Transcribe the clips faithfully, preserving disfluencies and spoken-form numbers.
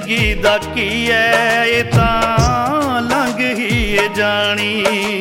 जिंदगी दा की है ये तां लंघ ही जानी।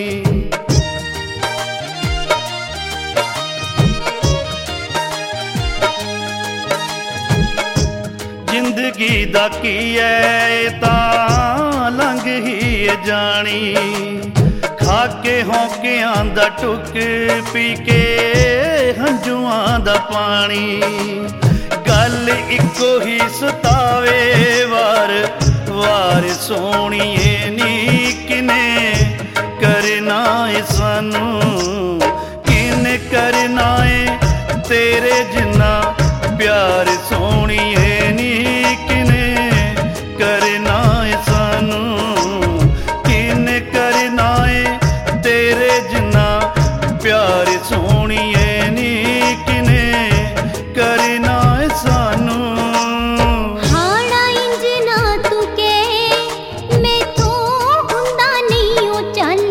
जिंदगी दा की है तां लंघ ही जानी। खा के होंकियां दा टुक पी के हंजुआं दा पानी। गल इको ही सतावे वार वार सोहणीए नी किने करना है सानू किने करना है तेरे जिन्ना प्यार सोहणीए नी किने करना है सानू किने करना है तेरे जिन्ना प्यार सोहणीए नी किने करना है सानू। हाड़ा इंज ना तू के मैं तो हुंदा नहीं ओ चल।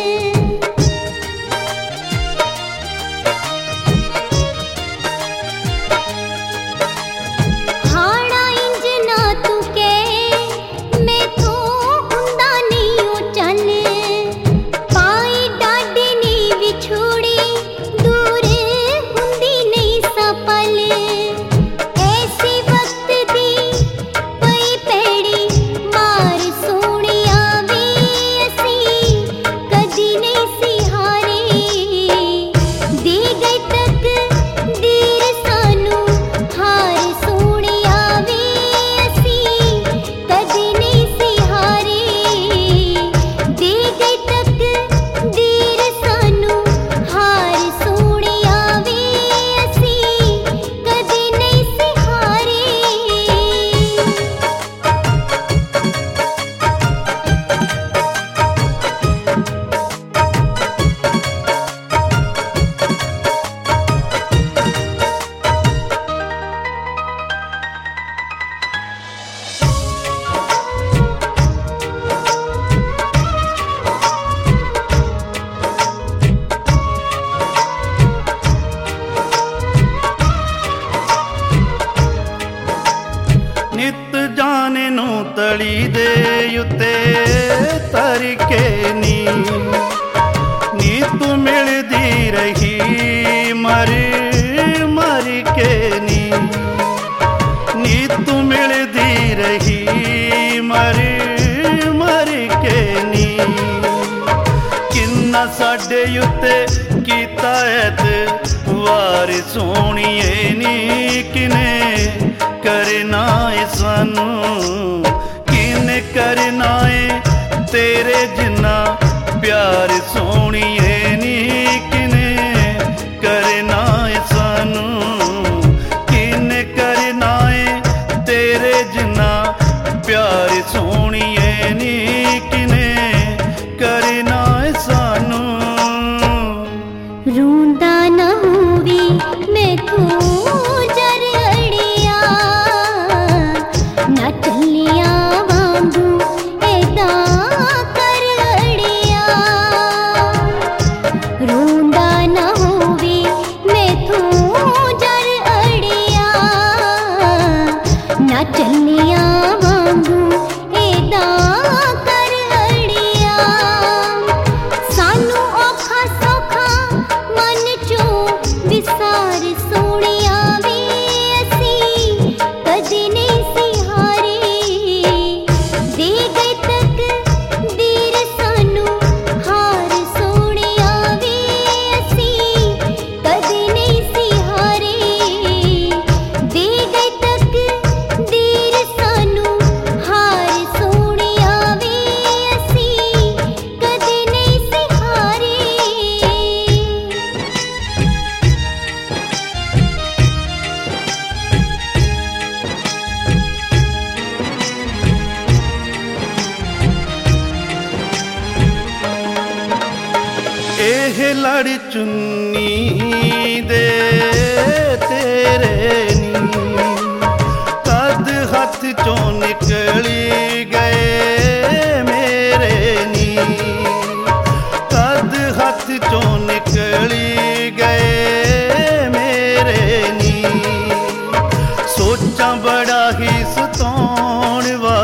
हाड़ा इंज ना तू के मैं तो हुंदा नहीं ओ चल। पाई डाडे नी विछोड़ी दूर हुंदी नहीं सा पल। ऐसे वक्त दी पई पैड़ी मार सोहणिया वे असी कदी नहीं सी हारे। दे गई तकदीर सानू हार सोहणिया वे असी कदी नहीं सी हारे। दे गई तकदीर सानू हार सोहणिया वे असी कदी नहीं सी हारे। नित जाने नू तली दे उत्ते तर के नी नी तू मिलदी रही मर मर के नी नी तू मिलदी रही मर मर के नी। किन्ना साडे उत्ते कीता ऐत वार सोहणीए नी किने करना है सानू किने करना है तेरे जिन्ना प्यार सोहणीए नी किने करना है सानू किने करना है तेरे जिन्ना प्यार सोहणीए नी किने करना है सानू। रूंदा ना होवी मैं तू जर अड़िया ना चलिया वांगू एदा कर अड़िया। रूंदा ना होवी मैं तू जर अड़िया ना चलिया वांगू एदा कर अड़िया। सानू औखा सौखा मन चो विसार सोहणिया वे असी कदी नहीं सी हारे। दे गई तकदीर सानू हार सोहणिया वे असी कदी नहीं सी हारे। दे गई तकदीर सानू हार सोहणिया वे असी कदी नहीं सी हारे। एह लड़ चुन्नी दे तेरे नी कद हथ चों निकली गए मेरे नी कद हथ चों निकली गए मेरे नी। सोचा बड़ा ही सताउण वाला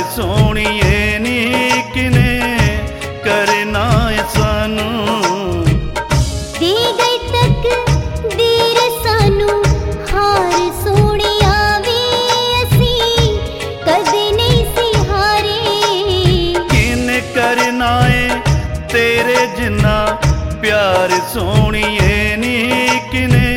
सोहणीए नी किने करना है सानू। दे गई तक दीर सानू हार सोहणिया वे असी कदे नहीं सी हारे। किने करना है तेरे जिन्ना प्यार सोहणीए नी किने